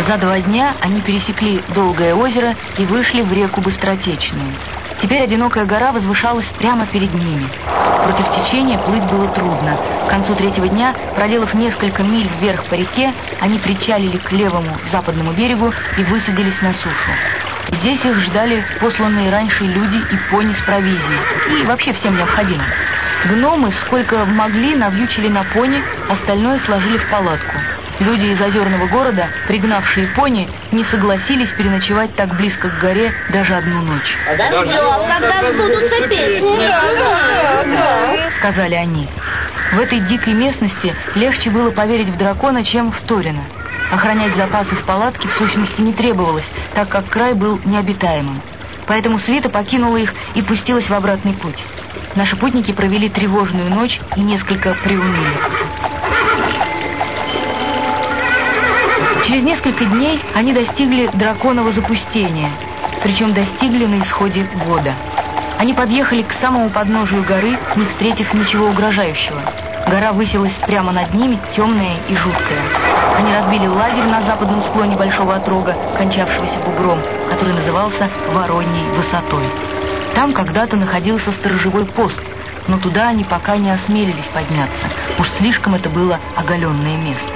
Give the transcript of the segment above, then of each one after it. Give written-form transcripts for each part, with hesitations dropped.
За 2 дня они пересекли Долгое озеро и вышли в реку Быстротечную. Теперь одинокая гора возвышалась прямо перед ними. Против течения плыть было трудно. К концу 3-го дня, проделав несколько миль вверх по реке, они причалили к левому западному берегу и высадились на сушу. Здесь их ждали посланные раньше люди и пони с провизией, и вообще всем необходимым. Гномы, сколько могли, навьючили на пони, остальное сложили в палатку. Люди из озерного города, пригнавшие пони, не согласились переночевать так близко к горе даже одну ночь. Подождем, когда сбудутся песни. Да, сказали они. В этой дикой местности легче было поверить в дракона, чем в Торина. Охранять запасы в палатке в сущности не требовалось, так как край был необитаемым. Поэтому свита покинула их и пустилась в обратный путь. Наши путники провели тревожную ночь и несколько приуныли. Через несколько дней они достигли драконового запустения, причем достигли на исходе года. Они подъехали к самому подножию горы, не встретив ничего угрожающего. Гора высилась прямо над ними, темная и жуткая. Они разбили лагерь на западном склоне большого отрога, кончавшегося бугром, который назывался Вороньей высотой. Там когда-то находился сторожевой пост, но туда они пока не осмелились подняться, уж слишком это было оголенное место.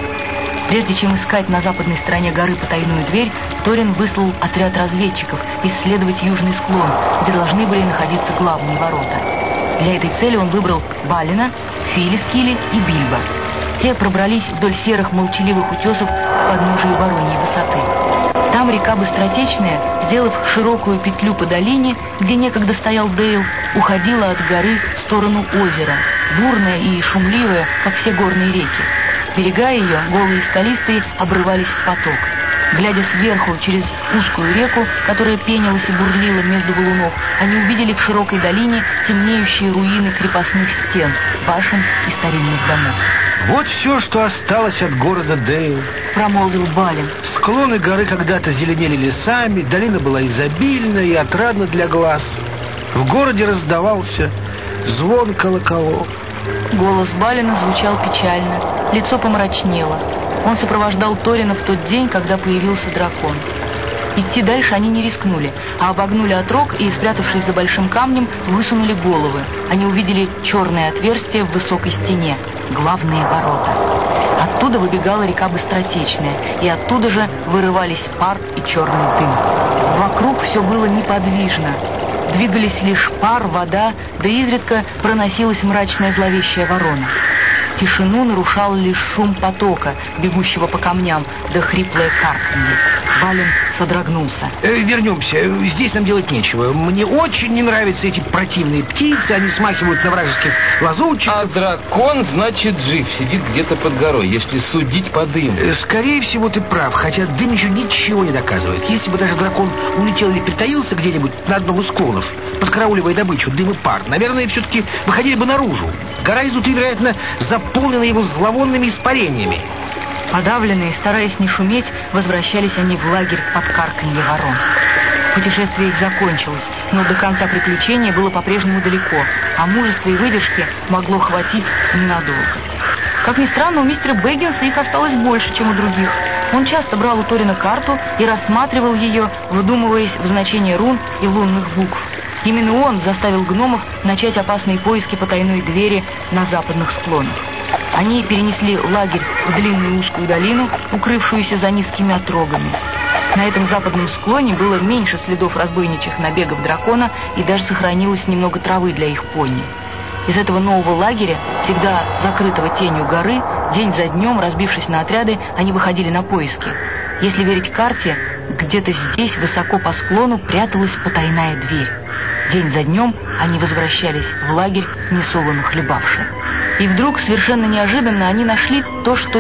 Прежде чем искать на западной стороне горы потайную дверь, Торин выслал отряд разведчиков исследовать южный склон, где должны были находиться главные ворота. Для этой цели он выбрал Балина, Филискили и Бильбо. Те пробрались вдоль серых молчаливых утесов к подножию Вороньей высоты. Там река Быстротечная, сделав широкую петлю по долине, где некогда стоял Дейл, уходила от горы в сторону озера, бурная и шумливая, как все горные реки. Берега ее, голые и скалистые, обрывались в поток. Глядя сверху через узкую реку, которая пенилась и бурлила между валунов, они увидели в широкой долине темнеющие руины крепостных стен, башен и старинных домов. «Вот все, что осталось от города Дейл», — промолвил Балин. «Склоны горы когда-то зеленели лесами, долина была изобильна и отрадна для глаз. В городе раздавался звон колоколов». Голос Балина звучал печально, лицо помрачнело. Он сопровождал Торина в тот день, когда появился дракон. Идти дальше они не рискнули, а обогнули отрог и, спрятавшись за большим камнем, высунули головы. Они увидели черное отверстие в высокой стене, главные ворота. Оттуда выбегала река Быстротечная, и оттуда же вырывались пар и черный дым. Вокруг все было неподвижно. Двигались лишь пар, вода, да изредка проносилась мрачная зловещая ворона. Тишину нарушал лишь шум потока, бегущего по камням, да хриплое карканье. Балин содрогнулся. Вернемся. Здесь нам делать нечего. Мне очень не нравятся эти противные птицы. Они смахивают на вражеских лазутчиков. А дракон, значит, жив. Сидит где-то под горой, если судить по дыму. Скорее всего, ты прав. Хотя дым еще ничего не доказывает. Если бы даже дракон улетел или притаился где-нибудь на одном из склонов, подкарауливая добычу, дым и пар, наверное, все-таки выходили бы наружу. Гора изнутри, вероятно, заполнена его зловонными испарениями. Подавленные, стараясь не шуметь, возвращались они в лагерь под карканье ворон. Путешествие их закончилось, но до конца приключения было по-прежнему далеко, а мужества и выдержки могло хватить ненадолго. Как ни странно, у мистера Бэггинса их осталось больше, чем у других. Он часто брал у Торина карту и рассматривал ее, вдумываясь в значение рун и лунных букв. Именно он заставил гномов начать опасные поиски потайной двери на западных склонах. Они перенесли лагерь в длинную узкую долину, укрывшуюся за низкими отрогами. На этом западном склоне было меньше следов разбойничьих набегов дракона, и даже сохранилось немного травы для их пони. Из этого нового лагеря, всегда закрытого тенью горы, день за днем, разбившись на отряды, они выходили на поиски. Если верить карте, где-то здесь, высоко по склону, пряталась потайная дверь. День за днем они возвращались в лагерь, несолоно хлебавшие. И вдруг, совершенно неожиданно, они нашли то, что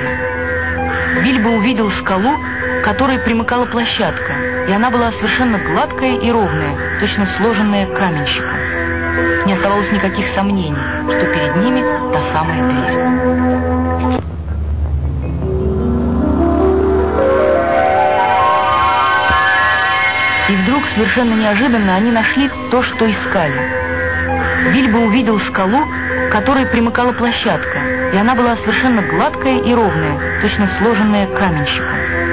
искали. Бильбо увидел скалу, к которой примыкала площадка, и она была совершенно гладкая и ровная, точно сложенная каменщиком. Не оставалось никаких сомнений, что перед ними та самая дверь. И вдруг, совершенно неожиданно, они нашли то, что искали. Бильбо увидел скалу, к которой примыкала площадка, и она была совершенно гладкая и ровная, точно сложенная каменщиком.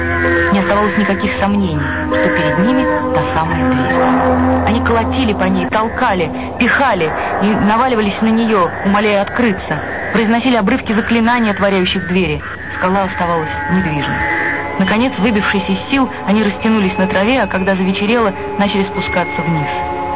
Не оставалось никаких сомнений, что перед ними та самая дверь. Они колотили по ней, толкали, пихали и наваливались на нее, умоляя открыться, произносили обрывки заклинаний, отворяющих двери. Скала оставалась недвижной. Наконец, выбившись из сил, они растянулись на траве, а когда завечерело, начали спускаться вниз.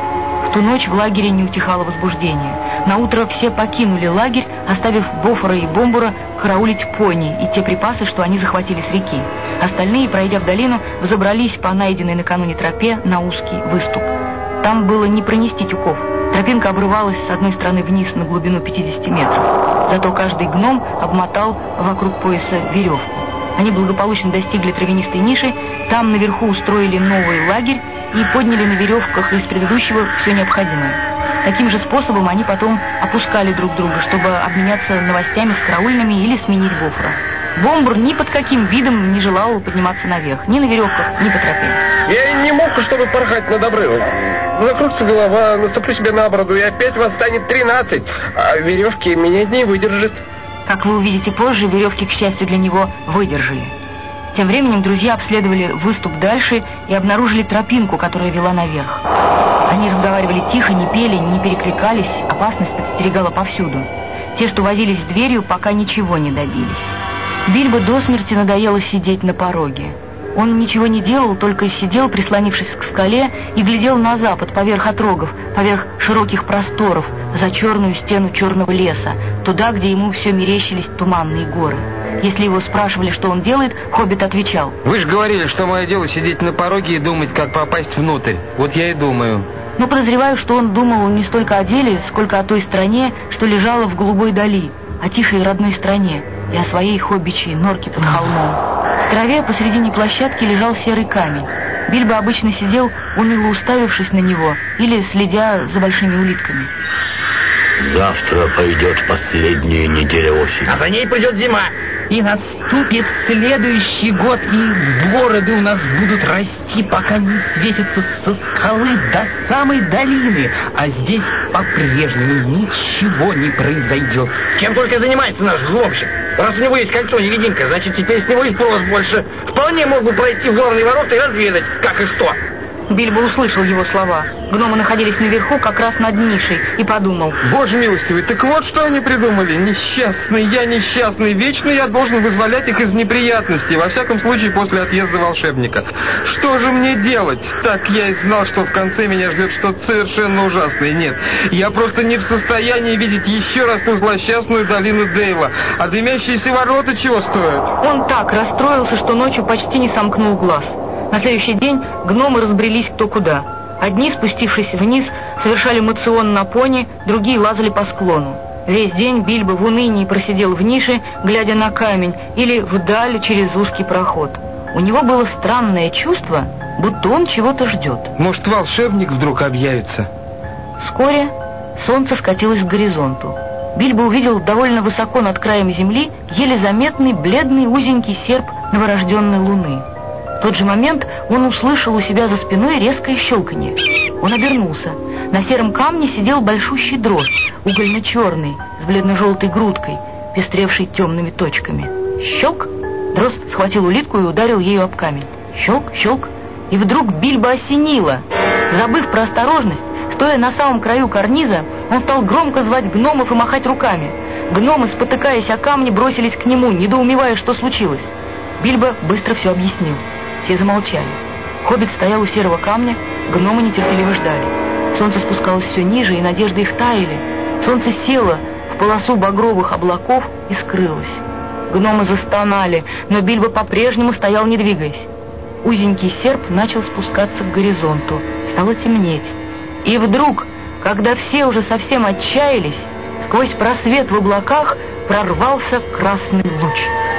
В ту ночь в лагере не утихало возбуждение. Наутро все покинули лагерь, оставив Бофора и Бомбура караулить пони и те припасы, что они захватили с реки. Остальные, пройдя в долину, взобрались по найденной накануне тропе на узкий выступ. Там было не пронести тюков. Тропинка обрывалась с одной стороны вниз на глубину 50 метров. Зато каждый гном обмотал вокруг пояса веревку. Они благополучно достигли травянистой ниши, там наверху устроили новый лагерь и подняли на веревках из предыдущего все необходимое. Таким же способом они потом опускали друг друга, чтобы обменяться новостями с караульными или сменить Бофора. Бомбур ни под каким видом не желал подниматься наверх, ни на веревках, ни по тропе. Я не мог, чтобы порхать над обрывом. Закрутится голова, наступлю себе на бороду, и опять вас станет 13, а веревки меня не выдержит. Как вы увидите позже, веревки, к счастью для него, выдержали. Тем временем друзья обследовали выступ дальше и обнаружили тропинку, которая вела наверх. Они разговаривали тихо, не пели, не перекликались, опасность подстерегала повсюду. Те, что возились с дверью, пока ничего не добились. Бильбо до смерти надоело сидеть на пороге. Он ничего не делал, только сидел, прислонившись к скале, и глядел на запад, поверх отрогов, поверх широких просторов, за черную стену черного леса, туда, где ему все мерещились туманные горы. Если его спрашивали, что он делает, хоббит отвечал: «Вы же говорили, что мое дело сидеть на пороге и думать, как попасть внутрь. Вот я и думаю». Но подозреваю, что он думал не столько о деле, сколько о той стране, что лежала в голубой дали, о тихой родной стране и о своей хоббичьей норке под холмом. В траве посредине площадки лежал серый камень. Бильбо обычно сидел, уныло уставившись на него или следя за большими улитками. Завтра пойдет последняя неделя осени. А за ней придет зима. И наступит следующий год, и бороды у нас будут расти, пока не свесятся со скалы до самой долины. А здесь по-прежнему ничего не произойдет. Чем только занимается наш взломщик. Раз у него есть кольцо-невидимка, значит, теперь с него и спрос больше. Вполне мог бы пройти в главные ворота и разведать, как и что. Бильбо услышал его слова. Гномы находились наверху, как раз над нишей, и подумал: Боже милостивый, так вот что они придумали. Несчастный, я несчастный, вечно я должен вызволять их из неприятностей, во всяком случае после отъезда волшебника. Что же мне делать? Так я и знал, что в конце меня ждет что-то совершенно ужасное. Нет, я просто не в состоянии видеть еще раз ту злосчастную долину Дейла. А дымящиеся ворота чего стоят? Он так расстроился, что ночью почти не сомкнул глаз. На следующий день гномы разбрелись кто куда. Одни, спустившись вниз, совершали моцион на пони, другие лазали по склону. Весь день Бильбо в унынии просидел в нише, глядя на камень, или вдаль через узкий проход. У него было странное чувство, будто он чего-то ждет. Может, волшебник вдруг объявится? Вскоре солнце скатилось к горизонту. Бильбо увидел довольно высоко над краем земли еле заметный бледный узенький серп новорожденной луны. В тот же момент он услышал у себя за спиной резкое щелканье. Он обернулся. На сером камне сидел большущий дрозд, угольно-черный, с бледно-желтой грудкой, пестревшей темными точками. Щелк! Дрозд схватил улитку и ударил ею об камень. Щелк, щелк! И вдруг Бильбо осенило. Забыв про осторожность, стоя на самом краю карниза, он стал громко звать гномов и махать руками. Гномы, спотыкаясь о камни, бросились к нему, недоумевая, что случилось. Бильбо быстро все объяснил. Все замолчали. Хоббит стоял у серого камня, гномы нетерпеливо ждали. Солнце спускалось все ниже, и надежды их таяли. Солнце село в полосу багровых облаков и скрылось. Гномы застонали, но Бильбо по-прежнему стоял, не двигаясь. Узенький серп начал спускаться к горизонту. Стало темнеть. И вдруг, когда все уже совсем отчаялись, сквозь просвет в облаках прорвался красный луч.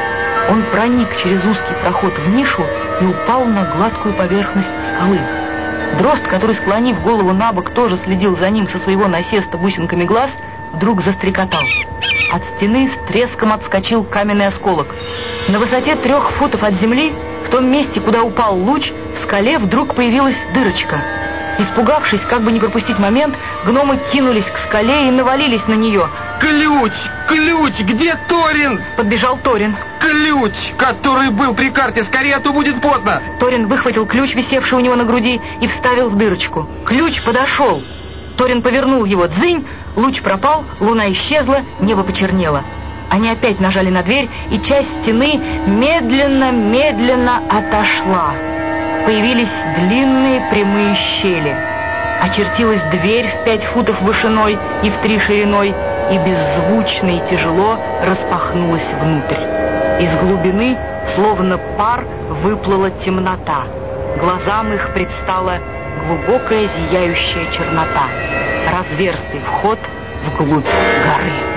Он проник через узкий проход в нишу и упал на гладкую поверхность скалы. Дрозд, который, склонив голову набок, тоже следил за ним со своего насеста бусинками глаз, вдруг застрекотал. От стены с треском отскочил каменный осколок. На высоте 3 футов от земли, в том месте, куда упал луч, в скале вдруг появилась дырочка. Испугавшись, как бы не пропустить момент, гномы кинулись к скале и навалились на нее. Ключ! Ключ! Где Торин? Подбежал Торин. Ключ, который был при карте! Скорее, а то будет поздно! Торин выхватил ключ, висевший у него на груди, и вставил в дырочку. Ключ подошел. Торин повернул его. Дзынь! Луч пропал, луна исчезла, небо почернело. Они опять нажали на дверь, и часть стены медленно отошла. Появились длинные прямые щели. Очертилась дверь в 5 футов вышиной и в 3 шириной, и беззвучно и тяжело распахнулась внутрь. Из глубины, словно пар, выплыла темнота. Глазам их предстала глубокая зияющая чернота, разверстый вход вглубь горы.